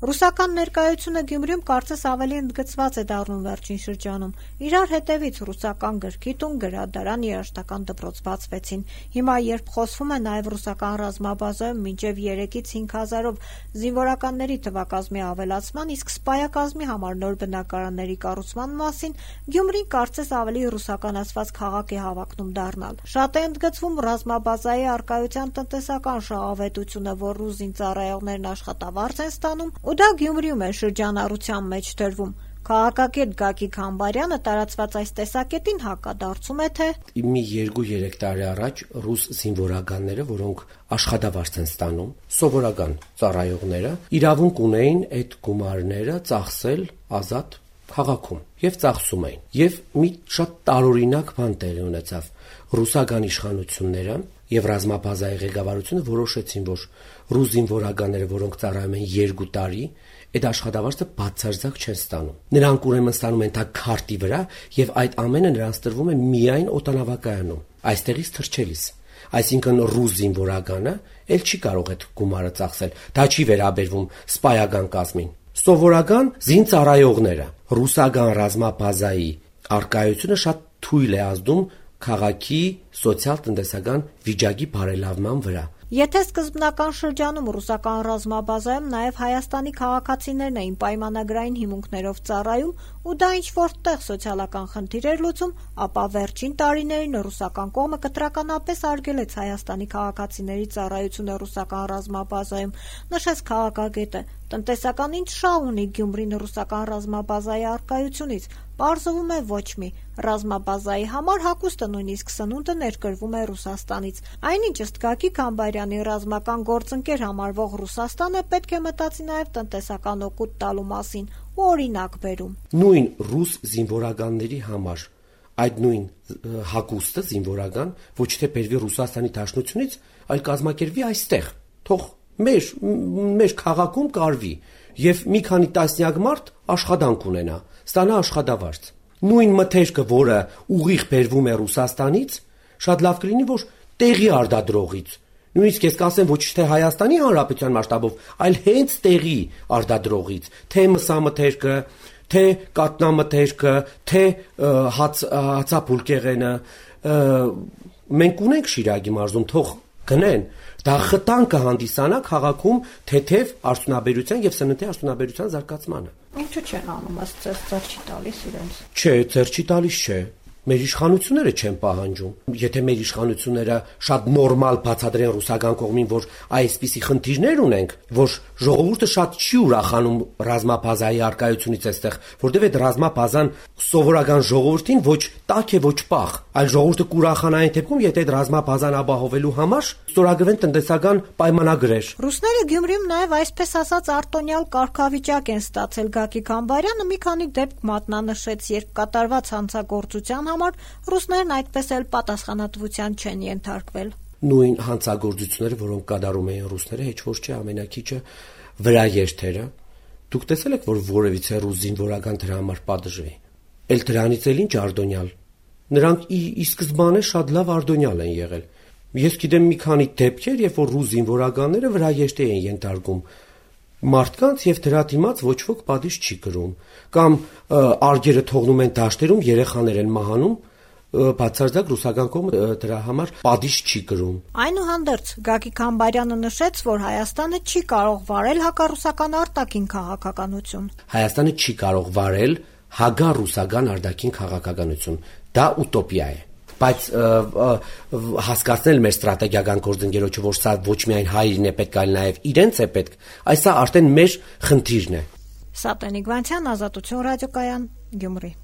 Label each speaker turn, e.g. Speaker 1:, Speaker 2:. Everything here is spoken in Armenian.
Speaker 1: Ռուսական ներկայությունը Գյումրիում կարծես ավելի ընդգծված է դառնում վերջին շրջանում։ Իրար հետևից ռուսական գրքի տուն, գրադարան, երաժշտական դպրոց բացվեցին։ Հիմա, երբ խոսվում է նաև ռուսական ռազմաբազայում մինչև 3-ից 5 հազարով զինվորականների թվակազմի ավելացման, իսկ սպայակազմի համար նոր բնակարանների կառուցման մասին, Գյումրին կարծես ավելի ռուսականացված քաղաք է հավակնում դառնալ։ Շատ է ընդգծվում ռազմաբազայի առկայության տնտեսական շահավետությունը, որ ռուս զինծառայողներն աշխատավարձ են ստանում, ու դա Գյումրիում է շրջանառության մեջ դրվում։ Քաղաքագետ Գագիկ Համբարյանը տարածված այս տեսակետին հակադարձում է, թե
Speaker 2: մի 2-3 տարի առաջ ռուս զինվորականները, որոնք աշխատավարձ են ստանում, սովորական ծառայողները, իրավունք ունեին այդ գումարները ծախսել ազատ քաղաքում եւ ծախսում էին։ Եվ մի շատ տարօրինակ բան տեղի ունեցավ։ Ռուսական իշխանությունները եւ ռազմաբազայի ղեկավարությունը որոշեցին, որ ռուս զինվորականները, որոնք ծառայում են 2 տարի, այդ աշխատավարձը բացարձակ չեն ստանում։ Նրանք ուրեմն ստանում են դա քարտի վրա եւ այդ ամենը նրանց տրվում է միայն օտանավակայանում, այստեղից թռչելիս։ Այսինքն ռուս զինվորականը ել չի կարող այդ գումարը ծախսել։ Դա չի վերաբերվում սպայական կազմին։ Սովորական զինծառայողները, ռուսական ռազմաբազայի առկայությունը շատ թույլ է ազդում քաղաքի սոցիալ-տնտեսական վիճակի բարելավման վրա։
Speaker 1: Եթե սկզբնական շրջանում ռուսական ռազմաբազայում նաև Հայաստանի քաղաքացիներն էին պայմանագրային հիմունքներով ծառայում, ու դա ինչ-որ տեղ սոցիալական խնդիր էր լուծում, ապա վերջին տարիներին ռուսական կողմը կտրականապես արգելեց Հայաստանի քաղաքացիների ծառայությունը ռուսական ռազմաբազայում, նշեց քաղաքագետը։ Տնտեսական ինչ շահ ունի Գյումրին ռուսական ռազմաբազայի առկայությունից, պարզվում է ոչ մի։ Ռազմաբազայի համար հագուստը նույնիսկ սնունդը ներկրվում է Ռուսաստանից։ Այնինչ ըստ Գագիկ Համբարյանի ռազմական գործընկեր համարվող Ռուսաստանը պետք է մտածի նաև տնտեսական օգուտ տալու մասին ու օրինակ բերում։
Speaker 2: Նույն ռուս զինվորականների համար այդ նույն հագուստը զինվորական ոչ թե բերվի Ռուսաստանի Դաշնությունից, այլ կազմակերպվի այստեղ։ Թող մեր քաղաքում կարվի եւ մի քանի տասնյակ մարդ աշխատանք ունենա, ստանա աշխատավարձ։ Նույն մթերքը, որը ուղիղ բերվում է Ռուսաստանից, շատ լավ կլինի, որ տեղի արտադրողից։ Նույնիսկ ես կասեմ ոչ թե Հայաստանի Հանրապետության մասշտաբով, այլ հենց տեղի արտադրողից, թե մսամթերքը, թե կատնամթերքը, թե հացափուլկեղենը։ Մենք ունենք Շիրակի մարզում, թող գնեն։ Դա խտան կհանդիսանա քաղաքում թեթև արդյունաբերության եւ սննդի արդյունաբերության զարգացմանը։
Speaker 1: Ինչու՞ չեն անում, ըստ ձեզ ձեռ չի տալիս իրենց։
Speaker 2: Չէ, ձեռ չի տալիս, չէ։ Մեր իշխանությունները չեն պահանջում։ Եթե մեր իշխանությունները շատ նորմալ բացատրեն ռուսական կողմին, որ այսպիսի խնդիրներ ունենք, որ ժողովուրդը շատ չի ուրախանում ռազմաբազայի առկայությունից այստեղ, որտեղ այդ ռազմաբազան սովորական ժողովրդին ոչ տաք է, ոչ պաղ, այլ ժողովուրդը կուրախանա այն դեպքում, եթե այդ ռազմաբազան ապահովելու համար ստորագրվեն տնտեսական պայմանագրեր։
Speaker 1: Ռուսները Գյումրիում նաև այսպես ասած արտոնյալ կարգավիճակ են ստացել։ Գագիկ Համբարյանը մի քանի դեպք մատնանշեց, երբ կատարված հանցագործության համար ռուսներն այդպես էլ պատասխանատվության չեն ենթարկվել։
Speaker 2: Նույն հանցագործությունները, որոնք կատարում էին ռուսները, հեչ որ չէ ամենակիչը վրա երթերը։ Դուք տեսել եք, որ որևիցե ռուս զինվորական դրա համար պատժվի։ Էլ դրանից էլ ինչ արտոնյալ։ Նրանք ի սկզբանե շատ լավ արտոնյալ են եղել։ Ես գիտեմ մի քանի դեպքեր, երբ որ ռուս զինվորականները վրա երթի են ենթարկում մարդկանց եւ դրա դիմաց ոչ ոք պատիժ չի կրում, կամ արգերը թողնում են դաշտերում, երեխաներ են մահանում, բացարձակ ռուսական կողմը դրա համար պատիժ չի կրում։
Speaker 1: Այնուհանդերձ Գագիկ Համբարյանը նշեց, որ Հայաստանը չի կարող վարել հակառուսական արտաքին քաղաքականություն։
Speaker 2: Հայաստանը չի կարող վարել հակառուսական արտաքին քաղաքականություն։ Դա ուտոպիա է։ Բայց հասկացնել մեր ստրատեգիական գործընկերոջը, որ սա ոչ միայն հայրին է պետք, այլ նաև իրենց է պետք, այս արդեն մեր խնդիրն է։
Speaker 1: Սատենիկ Վանցյան, Ազատություն ռադիոկայան, Գյումրի։